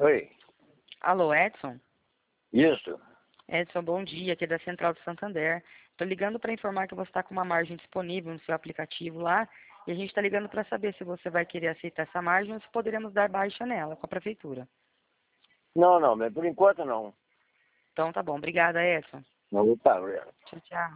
Oi, Alô, Edson? isso. Edson, bom dia, aqui é da Central de Santander. Estou ligando para informar que você está com uma margem disponível no seu aplicativo lá e a gente está ligando para saber se você vai querer aceitar essa margem ou se poderemos dar baixa nela com a prefeitura. Não, mas por enquanto não. Então tá bom, obrigada, Edson. Não vou pagar. Tchau, tchau.